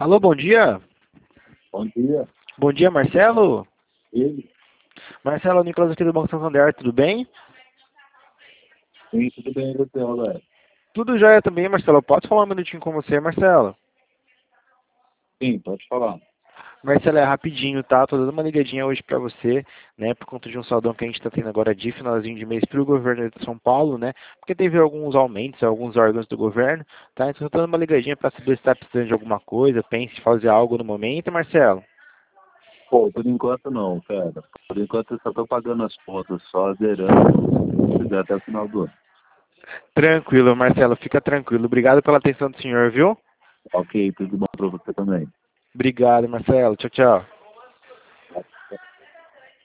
Alô, bom dia. Bom dia. Bom dia, Marcelo. Ele? Marcelo, Nicolas aqui do Banco Santander, tudo bem? Sim, tudo bem, e você, Roberto? Tudo jóia também, Marcelo. Posso falar um minutinho com você, Marcelo? Sim, pode falar. Marcelo, é rapidinho, tá? Tô dando uma ligadinha hoje pra você, né? Por conta de um saldão que a gente tá tendo agora de finalzinho de mês pro governo de São Paulo, né? Porque teve alguns aumentos, alguns órgãos do governo, tá? Então tô dando uma ligadinha pra saber se tá precisando de alguma coisa, pense em fazer algo no momento, Marcelo. Pô, por enquanto não, cara. Por enquanto eu só tô pagando as contas, só zerando, se der até o final do ano. Tranquilo, Marcelo, fica tranquilo. Obrigado pela atenção do senhor, viu? Ok, tudo bom pra você também. Obrigado, Marcelo. Tchau, tchau.